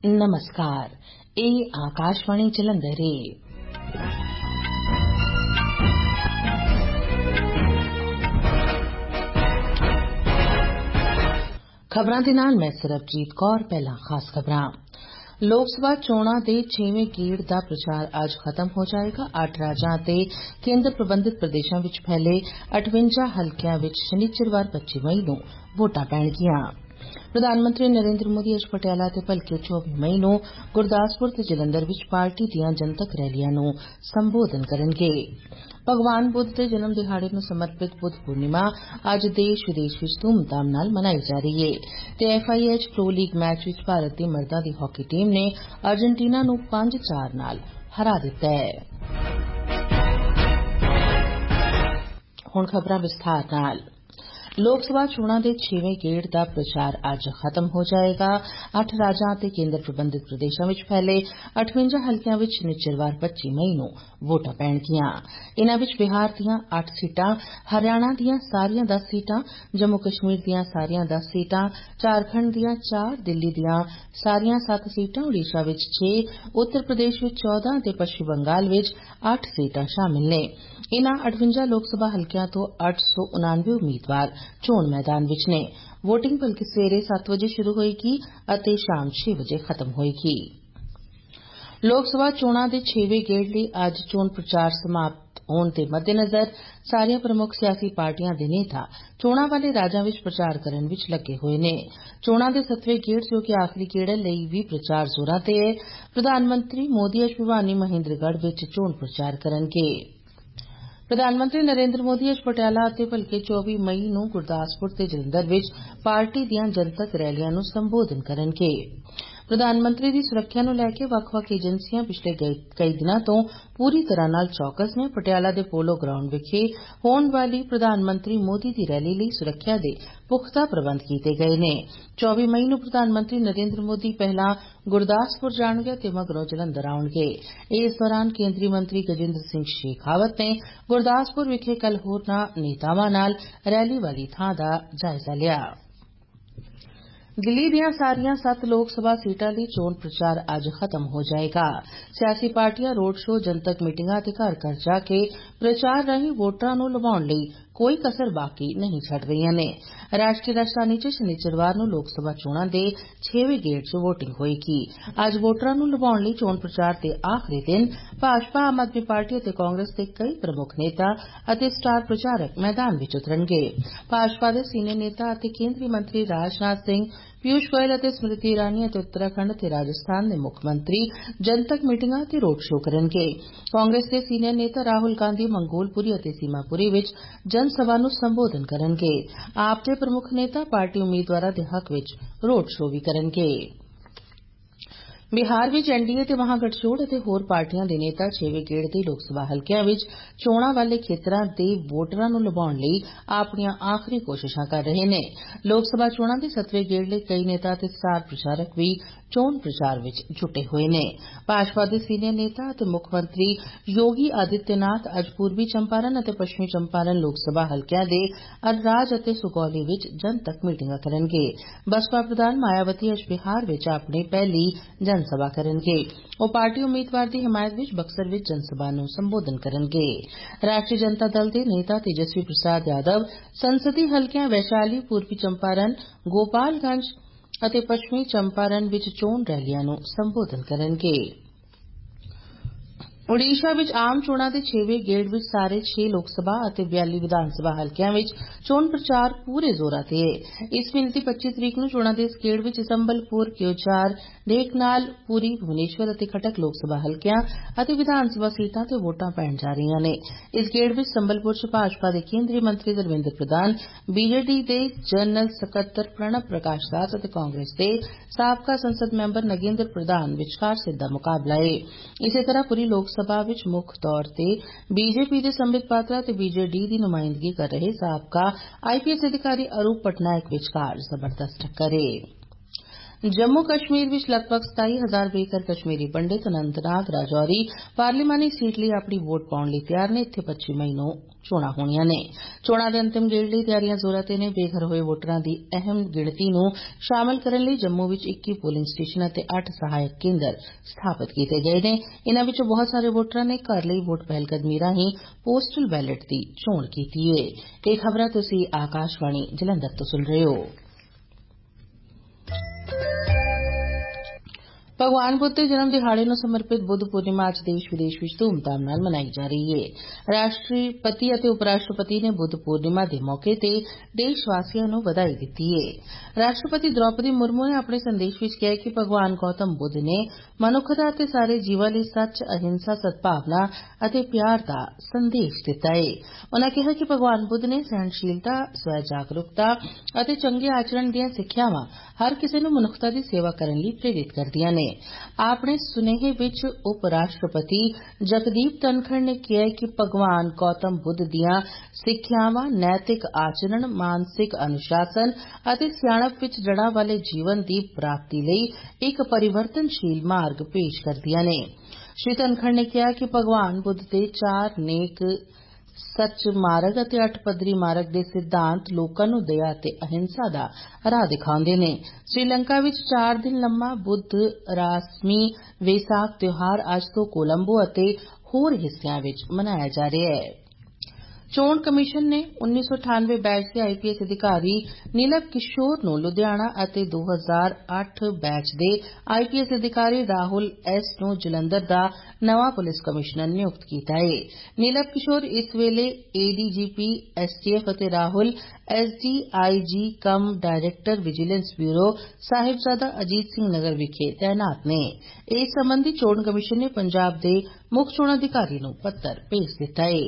नमस्कार, ਇਹ ਆਕਾਸ਼ਵਾਣੀ ਜਲੰਧਰ ਹੈ। ਖਬਰਾਂ ਦੇ ਨਾਲ ਮੈਂ ਸਰਬਜੀਤ ਕੌਰ। ਪਹਿਲਾਂ ਖਾਸ ਖਬਰਾਂ। ਲੋਕ ਸਭਾ ਚੋਣਾਂ ਦੇ 6ਵੇਂ ਗੇੜ ਦਾ ਪ੍ਰਚਾਰ ਅੱਜ ਖਤਮ ਹੋ ਜਾਏਗਾ। 8 ਰਾਜਾਂ ਅਤੇ ਕੇਂਦਰ ਪ੍ਰਬੰਧਿਤ ਪ੍ਰਦੇਸ਼ਾਂ ਵਿੱਚ ਫੈਲੇ 58 ਹਲਕਿਆਂ ਵਿੱਚ ਸ਼ਨੀਚਰਵਾਰ 25 ਮਈ ਨੂੰ ਵੋਟਾਂ ਪੈਣਗੀਆਂ। ਪ੍ਰਧਾਨ ਮੰਤਰੀ ਨਰਿੰਦਰ ਮੋਦੀ ਅੱਜ ਪਟਿਆਲਾ ਅਤੇ ਭਲਕੇ 24 ਮਈ ਨੂੰ ਗੁਰਦਾਸਪੁਰ ਤੇ ਜਲੰਧਰ ਵਿੱਚ ਪਾਰਟੀ ਦੀਆਂ ਜਨਤਕ ਰੈਲੀਆਂ ਨੂੰ ਸੰਬੋਧਨ ਕਰਨਗੇ। ਭਗਵਾਨ ਬੁੱਧ ਦੇ ਜਨਮ ਦਿਹਾੜੇ ਨੂੰ ਸਮਰਪਿਤ ਬੁੱਧ ਪੂਰਨਿਮਾ ਅੱਜ ਦੇਸ਼ ਵਿਦੇਸ਼ ਵਿੱਚ ਧੂਮਧਾਮ ਨਾਲ ਮਨਾਈ ਜਾ ਰਹੀ ਹੈ ਤੇ FIH ਪ੍ਰੋ ਲੀਗ ਮੈਚ ਵਿੱਚ ਭਾਰਤ ਦੀ ਮਰਦਾਂ ਦੀ ਹਾਕੀ ਟੀਮ ਨੇ ਅਰਜਨਟੀਨਾ ਨੂੰ 5-4 ਨਾਲ ਹਰਾ ਦਿੱਤਾ ਹੈ। ਹੁਣ ਖਬਰਾਂ ਵਿਸਥਾਰ ਨਾਲ। ਲੋਕ ਸਭਾ ਚੋਣਾਂ ਦੇ 6ਵੇਂ ਗੇੜ ਦਾ ਪ੍ਰਚਾਰ ਅੱਜ ਖਤਮ ਹੋ ਜਾਏਗਾ। 8 ਰਾਜਾਂ ਅਤੇ ਕੇਂਦਰ ਪ੍ਰਬੰਧਿਤ ਪ੍ਰਦੇਸ਼ਾਂ ਵਿੱਚ ਫੈਲੇ 58 ਹਲਕਿਆਂ ਵਿੱਚ ਸ਼ਨੀਚਰਵਾਰ 25 ਮਈ ਨੂੰ ਵੋਟਾਂ ਪੈਣਗੀਆਂ। ਇਨ੍ਹਾਂ ਵਿੱਚ ਬਿਹਾਰ ਦੀਆਂ 8 ਸੀਟਾਂ, ਹਰਿਆਣਾ ਦੀਆਂ ਸਾਰੀਆਂ 10 ਸੀਟਾਂ, ਜੰਮੂ ਕਸ਼ਮੀਰ ਦੀਆਂ ਸਾਰੀਆਂ 10 ਸੀਟਾਂ, ਝਾਰਖੰਡ ਦੀਆਂ 4, ਦਿੱਲੀ ਦੀਆਂ ਸਾਰੀਆਂ 7 ਸੀਟਾਂ, ਓਡੀਸ਼ਾ ਵਿੱਚ 6, ਉੱਤਰ ਪ੍ਰਦੇਸ਼ ਵਿੱਚ 14 ਅਤੇ ਪੱਛਮੀ ਬੰਗਾਲ ਵਿੱਚ 8 ਸੀਟਾਂ ਸ਼ਾਮਿਲ ਨੇ। ਇਨ੍ਹਾਂ 58 ਲੋਕ ਸਭਾ ਹਲਕਿਆਂ ਤੋਂ 899 ਉਮੀਦਵਾਰ ਚੋਣ ਮੈਦਾਨ ਵਿੱਚ ਨੇ। ਵੋਟਿੰਗ ਭਲਕੇ ਸਵੇਰੇ 7 ਵਜੇ ਸ਼ੁਰੂ ਹੋਏਗੀ ਅਤੇ ਸ਼ਾਮ 6 ਵਜੇ ਖਤਮ ਹੋਏਗੀ। ਲੋਕ ਸਭਾ ਚੋਣਾਂ ਦੇ 6ਵੇਂ ਗੇੜ ਲਈ ਅੱਜ ਚੋਣ ਪ੍ਰਚਾਰ ਸਮਾਪਤ ਹੋਣ ਦੇ ਮੱਦੇਨਜ਼ਰ ਸਾਰੀਆਂ ਪ੍ਰਮੁੱਖ ਸਿਆਸੀ ਪਾਰਟੀਆਂ ਦੇ ਨੇਤਾ ਚੋਣਾਂ ਵਾਲੇ ਰਾਜਾਂ ਵਿੱਚ ਪ੍ਰਚਾਰ ਕਰਨ ਵਿੱਚ ਲੱਗੇ ਹੋਏ ਨੇ। ਚੋਣਾਂ ਦੇ 7ਵੇਂ ਗੇੜ ਜੋ ਕਿ ਆਖਰੀ ਗੇੜ ਲਈ ਵੀ ਪ੍ਰਚਾਰ ਜ਼ੋਰਾਂ ਤੇ ਹੈ। ਪ੍ਰਧਾਨ ਮੰਤਰੀ ਮੋਦੀ ਅੱਜ ਭਿਵਾਨੀ ਮਹਿੰਦਰਗੜ੍ਹ ਵਿੱਚ ਚੋਣ ਪ੍ਰਚਾਰ ਕਰਨਗੇ। ਪ੍ਰਧਾਨ ਮੰਤਰੀ ਨਰਿੰਦਰ ਮੋਦੀ ਅੱਜ ਪਟਿਆਲਾ ਅਤੇ ਭਲਕੇ 24 ਮਈ ਨੂੰ ਗੁਰਦਾਸਪੁਰ ਤੇ ਜਲੰਧਰ ਵਿੱਚ ਪਾਰਟੀ ਦੀਆਂ ਜਨਤਕ ਰੈਲੀਆਂ ਨੂੰ ਸੰਬੋਧਨ ਕਰਨਗੇ। ਪ੍ਰਧਾਨ ਮੰਤਰੀ ਦੀ ਸੁਰੱਖਿਆ ਨੂੰ ਲੈ ਕੇ ਵੱਖ-ਵੱਖ ਏਜੰਸੀਆਂ ਪਿਛਲੇ ਕਈ ਦਿਨਾਂ ਤੋਂ ਪੂਰੀ ਤਰ੍ਹਾਂ ਨਾਲ ਚੌਕਸ ਨੇ। ਪਟਿਆਲਾ ਦੇ ਪੋਲੋ ਗਰਾਊਂਡ ਵਿਖੇ ਹੋਣ ਵਾਲੀ ਪ੍ਰਧਾਨ ਮੰਤਰੀ ਮੋਦੀ ਦੀ ਰੈਲੀ ਲਈ ਸੁਰੱਖਿਆ ਦੇ ਪੁਖਤਾ ਪ੍ਰਬੰਧ ਕੀਤੇ ਗਏ ਨੇ। 24 ਮਈ ਨੂੰ ਪ੍ਰਧਾਨ ਮੰਤਰੀ ਨਰਿੰਦਰ ਮੋਦੀ ਪਹਿਲਾਂ ਗੁਰਦਾਸਪੁਰ ਜਾਣਗੇ ਤੇ ਮਗਰੋਂ ਜਲੰਧਰ ਆਉਣਗੇ। ਇਸ ਦੌਰਾਨ ਕੇਂਦਰੀ ਮੰਤਰੀ ਗਜੇਂਦਰ ਸਿੰਘ ਸ਼ੇਖਾਵਤ ਨੇ ਗੁਰਦਾਸਪੁਰ ਵਿਖੇ ਕੱਲ੍ਹ ਹੋਰਨਾਂ ਨੇਤਾਵਾਂ ਨਾਲ ਰੈਲੀ ਵਾਲੀ ਥਾਂ ਦਾ ਜਾਇਜ਼ਾ ਲਿਆ। ਦਿੱਲੀ ਦੀਆਂ ਸਾਰੀਆਂ 7 ਲੋਕ ਸਭਾ ਸੀਟਾਂ ਲਈ ਚੋਣ ਪ੍ਰਚਾਰ ਅੱਜ ਖਤਮ ਹੋ ਜਾਏਗਾ। ਸਿਆਸੀ ਪਾਰਟੀਆਂ ਰੋਡ ਸ਼ੋਅ, ਜਨਤਕ ਮੀਟਿੰਗਾਂ ਅਤੇ ਘਰ-ਘਰ ਜਾ ਕੇ ਪ੍ਰਚਾਰ ਰਾਹੀਂ ਵੋਟਰਾਂ ਨੂੰ ਲੁਭਾਉਣ ਲਈ ਕੋਈ ਕਸਰ ਬਾਕੀ ਨਹੀਂ ਛੱਡ ਰਹੀਆਂ ਨੇ। ਰਾਸ਼ਟਰੀ ਰਾਜਧਾਨੀ 'ਚ ਸ਼ਨੀਚਰਵਾਰ ਨੂੰ ਲੋਕ ਸਭਾ ਚੋਣਾਂ ਦੇ 6ਵੇਂ ਗੇੜ 'ਚ ਵੋਟਿੰਗ ਹੋਏਗੀ। ਅੱਜ ਵੋਟਰਾਂ ਨੂੰ ਲੁਭਾਉਣ ਲਈ ਚੋਣ ਪ੍ਰਚਾਰ ਦੇ ਆਖਰੀ ਦਿਨ ਭਾਜਪਾ, ਆਮ ਆਦਮੀ ਪਾਰਟੀ ਅਤੇ ਕਾਂਗਰਸ ਦੇ ਕਈ ਪ੍ਰਮੁੱਖ ਨੇਤਾ ਅਤੇ ਸਟਾਰ ਪ੍ਰਚਾਰਕ ਮੈਦਾਨ ਵਿੱਚ ਉਤਰਨਗੇ। ਭਾਜਪਾ ਦੇ ਸੀਨੀਅਰ ਨੇਤਾ ਅਤੇ ਕੇਂਦਰੀ ਮੰਤਰੀ ਰਾਜਨਾਥ ਸਿੰਘ, ਪਿਊਸ਼ ਗੋਇਲ ਅਤੇ ਸਮ੍ਰਿਤੀ ਇਰਾਨੀ ਅਤੇ ਉੱਤਰਾਖੰਡ ਅਤੇ ਰਾਜਸਥਾਨ ਦੇ ਮੁੱਖ ਮੰਤਰੀ ਜਨਤਕ ਮੀਟਿੰਗਾਂ ਅਤੇ ਰੋਡ ਸ਼ੋਅ ਕਰਨਗੇ। ਕਾਂਗਰਸ ਦੇ ਸੀਨੀਅਰ ਨੇਤਾ ਰਾਹੁਲ ਗਾਂਧੀ ਮੰਗੋਲਪੁਰੀ ਅਤੇ ਸੀਮਾਪੁਰੀ ਵਿੱਚ ਜਨ ਸਭਾ ਨੂੰ ਸੰਬੋਧਨ ਕਰਨਗੇ। ਆਪ ਦੇ ਪ੍ਰਮੁੱਖ ਨੇਤਾ ਪਾਰਟੀ ਉਮੀਦਵਾਰਾਂ ਦੇ ਹੱਕ ਵਿੱਚ ਰੋਡ ਸ਼ੋਅ ਵੀ ਕਰਨਗੇ। ਬਿਹਾਰ ਵਿੱਚ NDA ਤੇ ਮਹਾਗਠਜੋੜ ਅਤੇ ਹੋਰ ਪਾਰਟੀਆਂ ਦੇ ਨੇਤਾ 6ਵੇਂ ਗੇੜ ਦੇ ਲੋਕ ਸਭਾ ਹਲਕਿਆਂ ਵਿੱਚ ਚੋਣਾਂ ਵਾਲੇ ਖੇਤਰਾਂ ਦੇ ਵੋਟਰਾਂ ਨੂੰ ਲੁਭਾਉਣ ਲਈ ਆਪਣੀਆਂ ਆਖਰੀ ਕੋਸ਼ਿਸ਼ਾਂ ਕਰ ਰਹੇ ਨੇ। ਲੋਕ ਸਭਾ ਚੋਣਾਂ ਦੇ 7ਵੇਂ ਗੇੜ ਲਈ ਕਈ ਨੇਤਾ ਅਤੇ ਸਟਾਰ ਪ੍ਰਚਾਰਕ ਵੀ ਚੋਣ ਪ੍ਰਚਾਰ ਵਿੱਚ ਜੁਟੇ ਹੋਏ ਨੇ। ਭਾਜਪਾ ਦੇ ਸੀਨੀਅਰ ਨੇਤਾ ਅਤੇ ਮੁੱਖ ਮੰਤਰੀ ਯੋਗੀ ਆਦਿੱਤਿਆਨਾਥ ਅੱਜ ਪੂਰਬੀ ਚੰਪਾਰਨ ਅਤੇ ਪੱਛਮੀ ਚੰਪਾਰਨ ਲੋਕ ਸਭਾ ਹਲਕਿਆਂ ਦੇ ਅਨਰਾਜ ਅਤੇ ਸੁਗੌਲੀ ਵਿੱਚ ਜਨਤਕ ਮੀਟਿੰਗਾਂ ਕਰਨਗੇ। ਬਸਪਾ ਪ੍ਰਧਾਨ ਮਾਇਆਵਤੀ ਅੱਜ ਬਿਹਾਰ ਵਿੱਚ ਆਪਣੀ ਪਹਿਲੀ ਜਨ ਸਭਾ ਕਰਨਗੇ। ਉਹ ਪਾਰਟੀ ਉਮੀਦਵਾਰ ਦੀ ਹਮਾਇਤ ਵਿੱਚ ਬਕਸਰ ਵਿੱਚ ਜਨ ਸਭਾ ਨੂੰ ਸੰਬੋਧਨ ਕਰਨਗੇ। ਰਾਸ਼ਟਰੀ ਜਨਤਾ ਦਲ ਦੇ ਨੇਤਾ ਤੇਜਸਵੀ ਪ੍ਰਸਾਦ ਯਾਦਵ ਸੰਸਦੀ ਹਲਕਿਆਂ ਵੈਸ਼ਾਲੀ, ਪੂਰਬੀ ਚੰਪਾਰਨ, ਗੋਪਾਲਗੰਜ ਅਤੇ ਪੱਛਮੀ ਚੰਪਾਰਨ ਵਿੱਚ ਚੋਣ ਰੈਲੀਆਂ ਨੂੰ ਸੰਬੋਧਨ ਕਰਨਗੇ। ਓਡੀਸ਼ਾ ਵਿੱਚ ਆਮ ਚੋਣਾਂ ਦੇ 6ਵੇਂ ਗੇੜ ਵਿੱਚ ਸਾਰੇ 6 ਲੋਕ ਸਭਾ ਅਤੇ 42 ਵਿਧਾਨ ਸਭਾ ਹਲਕਿਆਂ ਵਿੱਚ ਚੋਣ ਪ੍ਰਚਾਰ ਪੂਰੇ ਜ਼ੋਰਾਂ ਤੇ ਹੈ। ਇਸ ਮਹੀਨੇ ਦੀ 25 ਤਰੀਕ ਨੂੰ ਚੋਣਾਂ ਦੇ ਇਸ ਗੇੜ ਵਿੱਚ ਸੰਬਲਪੁਰ, ਕਿਓਝਾਰ, ਢੇਂਕਨਾਲ, ਪੁਰੀ, ਭੁਵਨੇਸ਼ਵਰ ਅਤੇ ਕਟਕ ਲੋਕ ਸਭਾ ਹਲਕਿਆਂ ਅਤੇ ਵਿਧਾਨ ਸਭਾ ਸੀਟਾਂ ਤੇ ਵੋਟਾਂ ਪੈਣ ਜਾ ਰਹੀਆਂ ਨੇ। ਇਸ ਗੇੜ ਵਿੱਚ ਸੰਬਲਪੁਰ 'ਚ ਭਾਜਪਾ ਦੇ ਕੇਂਦਰੀ ਮੰਤਰੀ ਧਰਮਿੰਦਰ ਪ੍ਰਧਾਨ, BJD ਦੇ ਜਨਰਲ ਸਕੱਤਰ ਪ੍ਰਣਬ ਪ੍ਰਕਾਸ਼ ਦਾਸ ਅਤੇ ਕਾਂਗਰਸ ਦੇ ਸਾਬਕਾ ਸੰਸਦ ਮੈਂਬਰ ਨਗੇਂਦਰ ਪ੍ਰਧਾਨ ਵਿਚਕਾਰ ਸਿੱਧਾ ਮੁਕਾਬਲਾ ਹੈ। ਇਸੇ ਤਰ੍ਹਾਂ ਪੁਰੀ ਲੋਕ ਸਭਾ ਵਿੱਚ ਮੁੱਖ ਤੌਰ ਤੇ BJP ਦੇ ਸੰਬਿਤ ਪਾਤਰਾ ਅਤੇ BJD ਦੀ ਨੁਮਾਇੰਦਗੀ ਕਰ ਰਹੇ ਸਾਬਕਾ IPS ਅਧਿਕਾਰੀ ਅਰੂਪ ਪਟਨਾਇਕ ਵਿਚਕਾਰ ਜ਼ਬਰਦਸਤ ਟੱਕਰ ਹੈ। जम्मू कश्मीर विच लगभग 27,000 बेघर कश्मीरी पंडित अनंतनाग राजौरी पार्लीमानी सीट लई अपनी वोट पाउण लई तैयार ने। इत्थे 25 मई नूं चोणां होणीआं ने। चोणां दे अंतिम गेड़ लई तैयारियां जोरां ते ने। बेघर होए वोटरां दी अहम गिणती नूं शामल करन लई जम्मू विच 21 पोलिंग स्टेशन अते 8 सहायक केंद्र स्थापित कीते गए ने। इन्हां विचों बहुत सारे वोटरां ने घर लई वोट पहलकदमी राहीं पोस्टल बैलेट दी चोण कीती है। ਇਹ ਖਬਰਾਂ ਤੁਸੀਂ आकाशवाणी जलंधर ਤੋਂ सुन रहे हो। भगवान बुद्ध के जन्म दिहाड़े नूं समर्पित बुद्ध पूर्णिमा अज देश विदेश विच धूमधाम नाल मनाई जा रही है। राष्ट्रपति अते उपराष्ट्रपति ने बुद्ध पूर्णिमा के मौके ते देशवासियों नूं बधाई दित्ती है। राष्ट्रपति द्रौपदी मुर्मू ने अपने संदेश विच कहा कि भगवान गौतम बुद्ध ने मनुखता अते सारे जीवां लई सच, अहिंसा, सद्भावना अते प्यार दा संदेश दित्ता है। उन्होंने कहा कि भगवान बुद्ध ने सहनशीलता, स्वै जागरूकता अते चंगे आचरण दीआं सिक्ख्यावां हर किसी नूं मनुखता दी सेवा करन लई प्रेरित करदिआं ने। अपने सुनेहे विच उप राष्ट्रपति जगदीप धनखड़ ने कहा कि भगवान गौतम बुद्ध दीआं सिक्ख्यावां नैतिक आचरण, मानसिक अनुशासन अते सियाणप विच जड़ां वाले जीवन दी प्राप्ति लई एक परिवर्तनशील मार्ग पेश करदिआं ने। श्री धनखड़ ने कहा कि भगवान बुद्ध दे 4 नेक सच मार्ग अते 8 पद्धरी मार्ग दे सिद्धांत लोकां नूं दया अते अहिंसा दा राह दिखाउंदे ने। श्रीलंका विच 4 दिन लम्मा बुद्ध रासमी वेसाख त्योहार अज तो कोलंबो अते होर हिस्सियां विच मनाया जा रहा है। चोण कमीशन ने 1998 बैच के आईपीएस अधिकारी नीलम किशोर नूं लुधियाना अते 2008 बैच दे आईपीएस अधिकारी राहुल एस नूं जलंधर दा नवा पुलिस कमिश्नर नियुक्त कीता है। नीलम किशोर इस वेले एडीजीपी एसटीएफ अते Rahul SDIG cum director vigilance bureau Sahibzada Ajit Singh Nagar विखे तैनात ने। इस संबंधी चोण कमीशन ने पंजाब दे मुख चोण अधिकारी नूं पत्र भेज दित्ता है।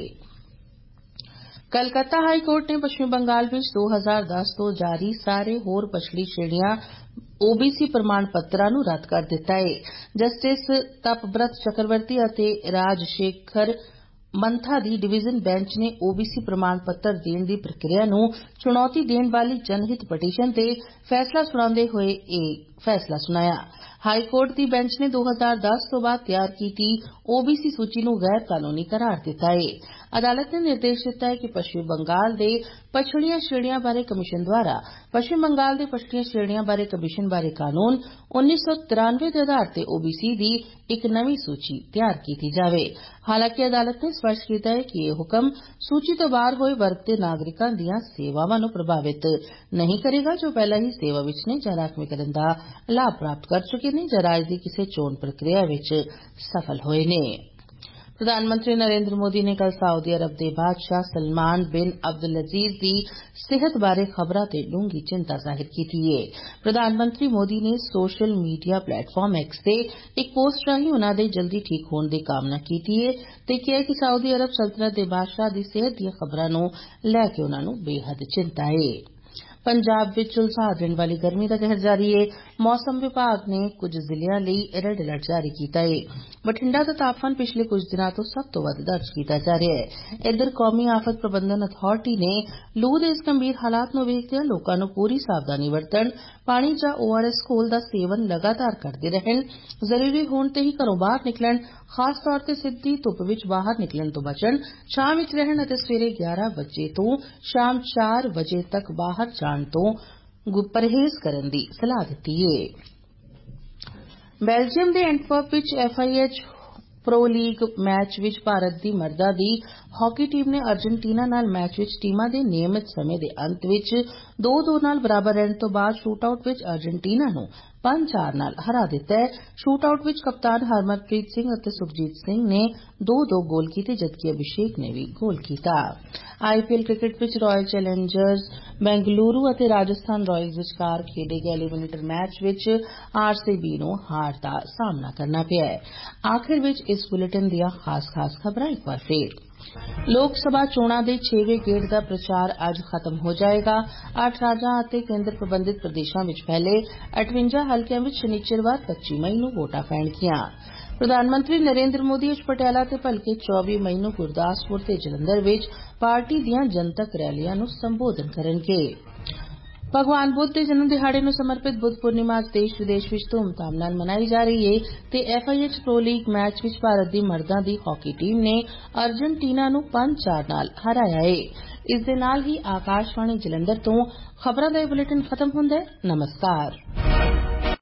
कलकत्ता हाई कोर्ट ने पश्चिमी बंगाल विच 2010 तो जारी सारे होर पछड़ी श्रेणियां ओबीसी प्रमाण पत्रां नूं रद्द कर दित्ता है। जस्टिस तपब्रत चक्रवर्ती अते राजशेखर मंथा दी डिवीजन बेंच ने ओबीसी प्रमाण पत्र देण दी प्रक्रिया नूं चुनौती देण वाली जनहित पटीशन ते फैसला सुणांदे होए यह फैसला सुनाया। हाई कोर्ट दी बेंच ने 2010 तो बाद तैयार कीती ओबीसी सूची नूं गैर कानूनी करार दित्ता है। अदालत ने निर्देश दित्ता है कि पश्चिमी बंगाल दे पछड़ियां श्रेणियां बारे कमीशन द्वारा पश्चिम बंगाल दे पछड़ियां श्रेणियां बारे कमीशन बारे कानून 1993 दे आधार ते ओबीसी दी एक नवी सूची तैयार की जावे। हालांकि अदालत ने स्पष्ट किया है कि यह हुक्म सूची तो बाहर होए वर्ग के नागरिकों दीआं सेवावां नूं प्रभावित नहीं करेगा जो पहला ही सेवा विच ने जां राखवीकरण दा लाभ प्राप्त कर चुके ने जां राज दी किसी चोण प्रक्रिया विच सफल होए ने। प्रधानमंत्री नरेंद्र मोदी ने कल सऊदी अरब के बादशाह सलमान बिन अब्दुलअजीज की सेहत बारे खबरां ते डूंगी चिंता जाहिर की है। प्रधानमंत्री मोदी ने सोशल मीडिया प्लेटफॉर्म एक्स ते एक पोस्ट राहीं उन्हां दे जल्दी ठीक होने की कामना की है ते कहा कि सऊदी अरब सल्तनत के बादशाह की सेहत दी खबरां नूं लैके उन्हां नूं बेहद चिंता है। पंजाब विच झुलसा देण वाली गर्मी का कहर जारी है। मौसम विभाग ने कुछ जिलिਆਂ ਲਈ रेड अलर्ट जारी किया है। बठिंडा का तापमान पिछले कुछ दिनों तो सब तो वध दर्ज किया जा रहा है। इधर कौमी आफत प्रबंधन अथॉरिटी ने लू के इस गंभीर हालात नूं वेखदे लोकां नूं पूरी सावधानी वरतण, पानी जां ओआरएस घोल का सेवन लगातार करते रहन, जरूरी होने ते ही घरों बाहर निकलन, खास तौर ते सिद्धी धुप विच बाहर निकलन तो बचन, छां विच रहन अते सवेरे 11 बजे तो शाम 4 बजे तक बाहर जाण तो परहेज करन दी सलाह दित्ती है। बेल्जियम के एंटवर्प विच एफआईएच प्रो लीग मैच विच भारत की मर्दां दी हॉकी टीम ने अर्जेंटीना नाल मैच विच टीमां दे नियमित समय के अंत विच 2-2 नाल बराबर रहने तो बाद शूटआउट विच अर्जेंटीना नूं 5-4 नाल हरा दित्ता है। शूटआउट विच कप्तान हरमनप्रीत सिंह अते सुखजीत सिंह ने 2-2 गोल कीते जबकि अभिषेक ने भी गोल कीता। आईपीएल क्रिकेट विच रॉयल चैलेंजर्स बेंगलुरु अते राजस्थान रॉयल्स विचकार खेडे गए एलिमिनेटर मैच विच आरसीबी नूं हार दा सामना करना पिया है। आखिर विच इस बुलेटिन दियां खास खबरां एक बार फिर। लोक सभा चोणां दे 6वें गेड़ दा प्रचार अज खत्म हो जाएगा। 8 राज्यां अते केंद्र प्रबंधित प्रदेशां विच फैले 58 हलकियां विच शनिचरवार 25 मई नूं वोटां पैणगीआं। प्रधानमंत्री नरेंद्र मोदी अज पटियाला ते भलके 24 मई नूं गुरदासपुर ते जलंधर विच पार्टी दीआं जनतक रैलियां नूं संबोधन करनगे। भगवान बुद्ध के जन्म दिहाड़े ਨੂੰ ਸਮਰਪਿਤ बुद्ध पूर्णिमा ਅੱਜ ਦੇਸ਼ ਵਿਦੇਸ਼ ਵਿੱਚ ਧੂਮਧਾਮ ਨਾਲ ਮਨਾਈ ਜਾ ਰਹੀ ਹੈ ਤੇ FIH ਪ੍ਰੋ ਲੀਗ ਮੈਚ ਵਿੱਚ ਭਾਰਤ ਦੀ ਮਰਦਾਂ ਦੀ ਹਾਕੀ ਟੀਮ ਨੇ ਅਰਜਨਟੀਨਾ ਨੂੰ 5-4 ਨਾਲ ਹਰਾਇਆ ਹੈ। ਇਸ ਦੇ ਨਾਲ ਹੀ ਆਕਾਸ਼ਵਾਣੀ ਜਲੰਧਰ ਤੋਂ ਖਬਰਾਂ ਦਾ ਇਹ ਬੁਲੇਟਿਨ ਖਤਮ ਹੁੰਦਾ ਹੈ। ਨਮਸਕਾਰ।